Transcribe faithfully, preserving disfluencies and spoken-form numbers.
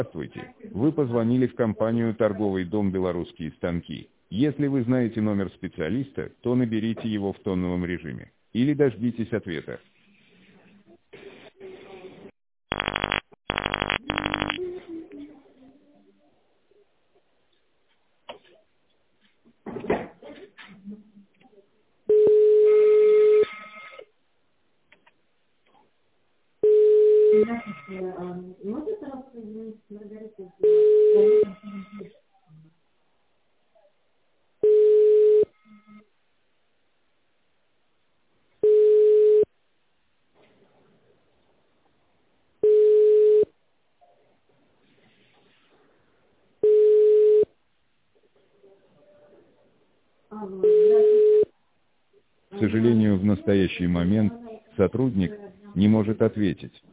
Здравствуйте. Вы позвонили в компанию «Торговый дом «Белорусские станки». Если вы знаете номер специалиста, то наберите его в тоновом режиме. Или дождитесь ответа. Здравствуйте. А, Можно, пожалуйста, извинить Маргариту? Алло, здравствуйте. К сожалению, в настоящий момент сотрудник не может ответить.